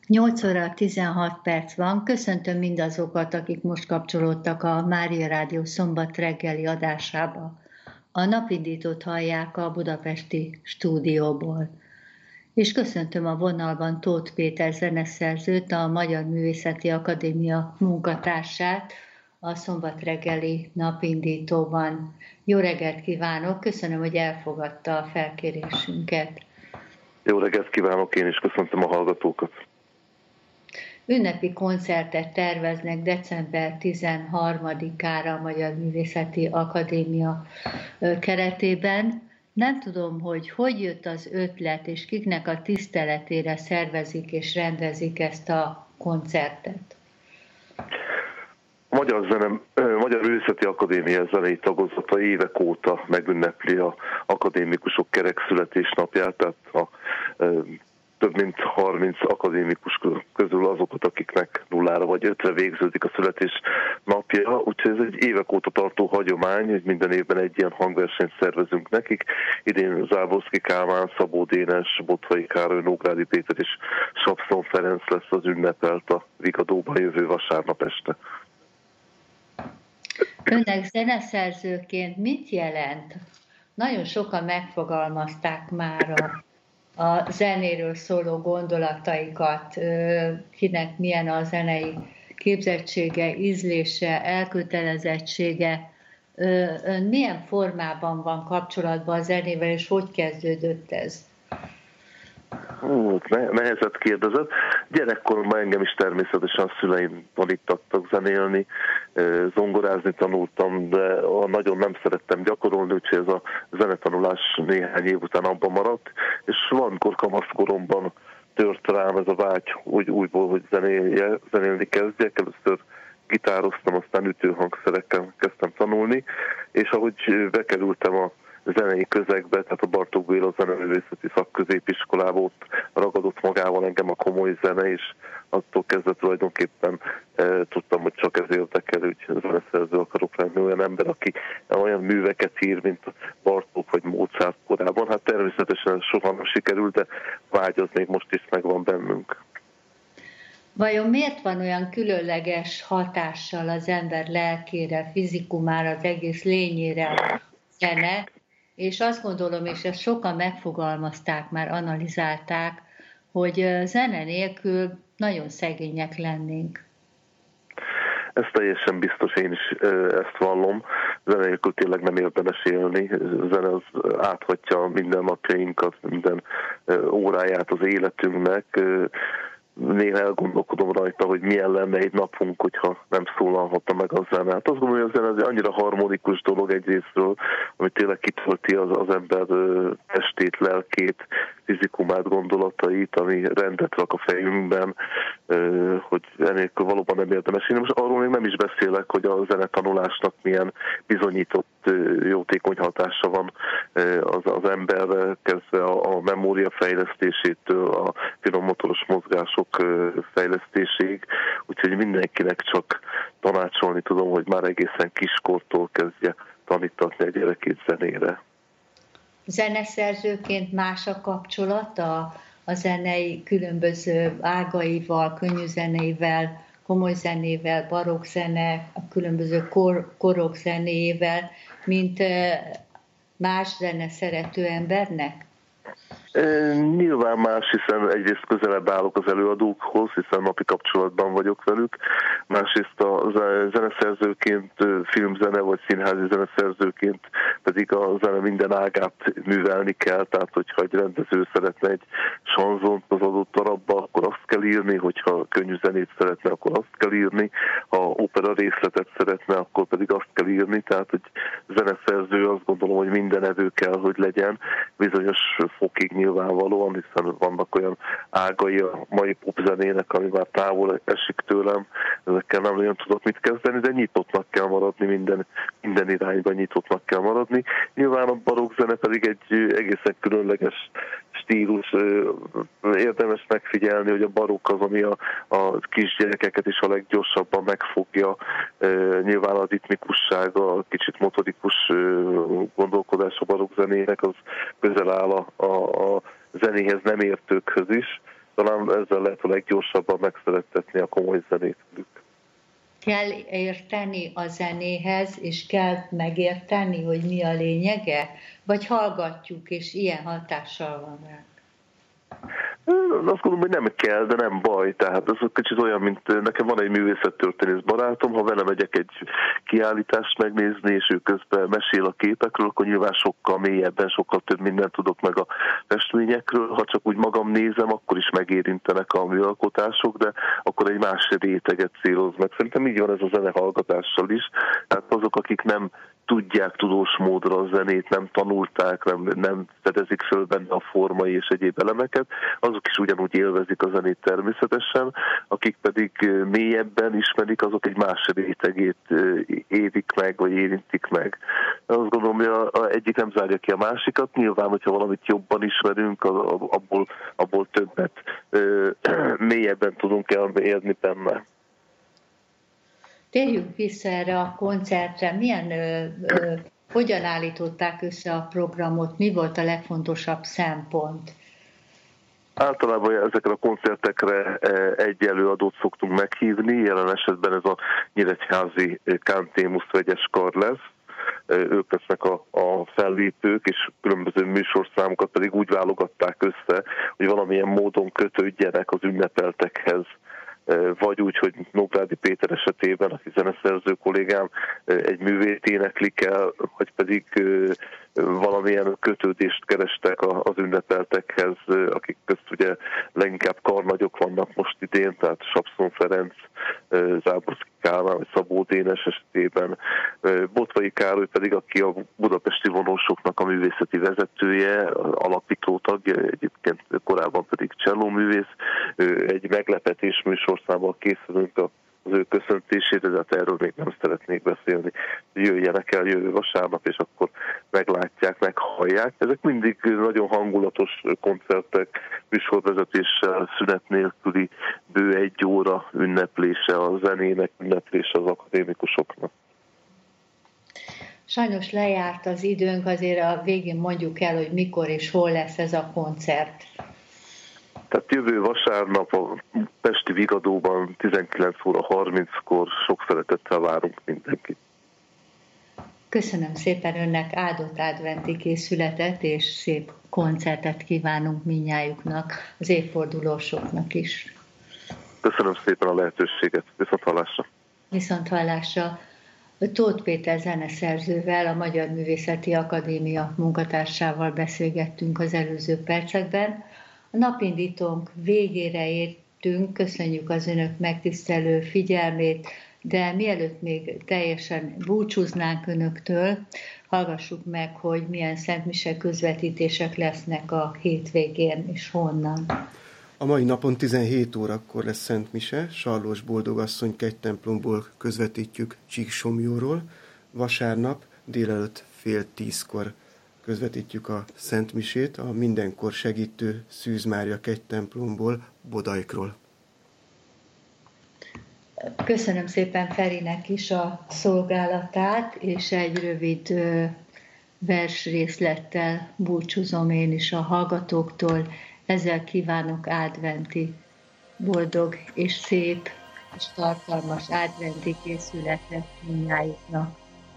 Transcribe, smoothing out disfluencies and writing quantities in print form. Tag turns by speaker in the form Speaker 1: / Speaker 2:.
Speaker 1: 8 óra 16 perc van. Köszöntöm mindazokat, akik most kapcsolódtak a Mária Rádió szombat reggeli adásába. A napindítót hallják a budapesti stúdióból. És köszöntöm a vonalban Tóth Péter zeneszerzőt, a Magyar Művészeti Akadémia munkatársát, a szombat reggeli napindítóban. Jó reggelt kívánok, köszönöm, hogy elfogadta a felkérésünket.
Speaker 2: Jó reggelt kívánok, én is köszöntöm a hallgatókat.
Speaker 1: Ünnepi koncertet terveznek december 13-ára a Magyar Művészeti Akadémia keretében. Nem tudom, hogy jött az ötlet, és kiknek a tiszteletére szervezik és rendezik ezt a koncertet.
Speaker 2: A Magyar Művészeti Akadémia zenei tagozata évek óta megünnepli az akadémikusok kerek születésnapját, tehát a több mint 30 akadémikus közül azokat, akiknek 0-ra vagy 5-re végződik a születés napja. Úgyhogy ez egy évek óta tartó hagyomány, hogy minden évben egy ilyen hangversenyt szervezünk nekik. Idén Záborszky Kálmán, Szabó Dénes, Botthai Károly, Nógrádi Péter és Sapszon Ferenc lesz az ünnepelt a Vigadóban jövő vasárnap este.
Speaker 1: Önnek zeneszerzőként mit jelent? Nagyon sokan megfogalmazták már a zenéről szóló gondolataikat, kinek milyen a zenei képzettsége, ízlése, elkötelezettsége. Ön milyen formában van kapcsolatban a zenével, és hogy kezdődött ez?
Speaker 2: Nehezet kérdezett. Gyerekkoromban engem is természetesen a szüleim tanítattak zenélni, zongorázni tanultam, de nagyon nem szerettem gyakorolni, úgyhogy ez a zenetanulás néhány év után abban maradt, és valamikor kamaszkoromban tört rám ez a vágy újból, hogy zenélni kezdjek. Először gitároztam, aztán ütőhangszerekkel kezdtem tanulni, és ahogy bekerültem a zenei közegbe, tehát a Bartók Béla Zeneművészeti Szakközépiskolába, ott ragadott magával engem a komoly zene, és attól kezdve tulajdonképpen tudtam, hogy csak ez érdekel, hogy zeneszerző akarok lenni, olyan ember, aki olyan műveket ír, mint Bartók vagy Mozart korában. Hát természetesen soha nem sikerült, de vágy az még most is megvan bennünk.
Speaker 1: Vajon miért van olyan különleges hatással az ember lelkére, fizikumára, az egész lényére a zene? És azt gondolom, és ezt sokan megfogalmazták, már analizálták, hogy zene nélkül nagyon szegények lennénk.
Speaker 2: Ez teljesen biztos, én is ezt vallom. Zene nélkül tényleg nem érdemes élni. Zene az áthatja minden napjainkat, minden óráját az életünknek. Néha elgondolkodom rajta, hogy milyen lenne egy napunk, hogyha nem szólalhatna meg a zene. Hát azt gondolom, hogy a zene az annyira harmonikus dolog egyrésztről, ami tényleg kitölti az ember testét, lelkét, fizikumát, gondolatait, ami rendet rak a fejünkben, hogy enélkül valóban nem érdemes. Én most arról még nem is beszélek, hogy a zenetanulásnak milyen bizonyított jótékony hatása van az emberre, kezdve a memória fejlesztésétől, a finommotoros mozgások fejlesztéséig, úgyhogy mindenkinek csak tanácsolni tudom, hogy már egészen kiskortól kezdje tanítatni a gyerekét zenére.
Speaker 1: Zeneszerzőként más a kapcsolata a zenei különböző ágaival, könnyű zenével, komoly zenével, barokk zene, a különböző korok zenéjével, mint más zene szerető embernek?
Speaker 2: Nyilván más, hiszen egyrészt közelebb állok az előadókhoz, hiszen napi kapcsolatban vagyok velük, másrészt a zeneszerzőként, filmzene vagy színházi zeneszerzőként pedig a zene minden ágát művelni kell, tehát hogyha egy rendező szeretne egy sanzont az adott darabba, akkor azt kell írni, hogyha könnyű zenét szeretne, akkor azt kell írni, ha opera részletet szeretne, akkor pedig azt kell írni, tehát hogy zeneszerző azt gondolom, hogy minden evő kell, hogy legyen, bizonyos fokig nyilvánvalóan, hiszen vannak olyan ágai a mai popzenének, ami már távol esik tőlem, ezekkel nem nagyon tudok mit kezdeni, de nyitottnak kell maradni, minden irányban nyitottnak kell maradni. Nyilván a barokk zene pedig egy egészen különleges stílus. Érdemes megfigyelni, hogy a barokk az, ami a kisgyerekeket is a leggyorsabban megfogja. Nyilván a ritmikussága, a kicsit motorikus gondolkodás a barokk zenének, az közel áll a zenéhez nem értőkhöz is. talán ezzel lehet a leggyorsabban megszerettetni a komoly zenét.
Speaker 1: Kell érteni a zenéhez, és kell megérteni, hogy mi a lényege? Vagy hallgatjuk, és ilyen hatással van rá?
Speaker 2: Azt gondolom, hogy nem kell, de nem baj. Tehát ez kicsit olyan, mint nekem van egy művészettörténész barátom, ha vele megyek egy kiállítást megnézni, és ő közben mesél a képekről, akkor nyilván sokkal mélyebben, sokkal több mindent tudok meg a festményekről. Ha csak úgy magam nézem, akkor is megérintenek a műalkotások, de akkor egy más réteget céloz meg. Szerintem így van ez a zenehallgatással is. Tehát azok, akik nem tudják tudós módra a zenét, nem tanulták, nem fedezik föl benne a formai és egyéb elemeket, azok is ugyanúgy élvezik a zenét természetesen, akik pedig mélyebben ismerik, azok egy más rétegét érik meg, vagy érintik meg. Azt gondolom, hogy egyik nem zárja ki a másikat, nyilván, hogyha valamit jobban ismerünk, abból többet mélyebben tudunk elérni benne.
Speaker 1: Térjünk vissza erre a koncertre. Hogyan állították össze a programot? Mi volt a legfontosabb szempont?
Speaker 2: Általában ezekre a koncertekre egy előadót szoktunk meghívni, jelen esetben ez a nyíregyházi Cantémus vegyes kar lesz. Ők lesznek a fellépők, és különböző műsorszámokat pedig úgy válogatták össze, hogy valamilyen módon kötődjenek az ünnepeltekhez. Vagy úgy, hogy Nógrádi Péter esetében, aki zeneszerző kollégám, egy művét éneklik el, vagy pedig valamilyen kötődést kerestek az ünnepeltekhez, akik közt ugye leginkább karnagyok vannak most idén, tehát Sapszon Ferenc, Záborszky Kálmán, vagy Szabó Dénes esetében. Botvai Károly pedig, aki a budapesti vonósoknak a művészeti vezetője, alapító tagja, egyébként korábban pedig csellóművész. Egy meglepetés műsorszámmal készülünk az ő köszöntésére, de hát erről még nem szeretnék beszélni. Jöjjenek el jövő vasárnap, és akkor meglátják, meghallják. Ezek mindig nagyon hangulatos koncertek, műsorvezetéssel, szünet nélküli bő 1 óra ünneplése a zenének, ünneplése az akadémikusoknak.
Speaker 1: Sajnos lejárt az időnk, azért a végén mondjuk el, hogy mikor és hol lesz ez a koncert.
Speaker 2: Tehát jövő vasárnap a Pesti Vigadóban 19:30-kor sok szeretettel várunk mindenkit.
Speaker 1: Köszönöm szépen önnek, áldott adventi készületet és szép koncertet kívánunk mindnyájuknak, az évfordulósoknak is.
Speaker 2: Köszönöm szépen a lehetőséget. Viszonthallásra.
Speaker 1: Viszonthallásra. Tóth Péter zeneszerzővel, a Magyar Művészeti Akadémia munkatársával beszélgettünk az előző percekben. A napindítónk végére értünk, köszönjük az önök megtisztelő figyelmét, de mielőtt még teljesen búcsúznánk önöktől, hallgassuk meg, hogy milyen szentmise közvetítések lesznek a hétvégén és honnan.
Speaker 3: A mai napon 17 órakor lesz szentmise, Sarlós Boldogasszony kegytemplomból közvetítjük Csíksomlyóról, vasárnap délelőtt 9:30 közvetítjük a szentmisét a mindenkor segítő Szűz Mária kegytemplomból, Bodajkról.
Speaker 1: Köszönöm szépen Ferinek is a szolgálatát, és egy rövid versrészlettel búcsúzom én is a hallgatóktól. Ezzel kívánok adventi, boldog és szép és tartalmas adventi készületet mindnyájuknak.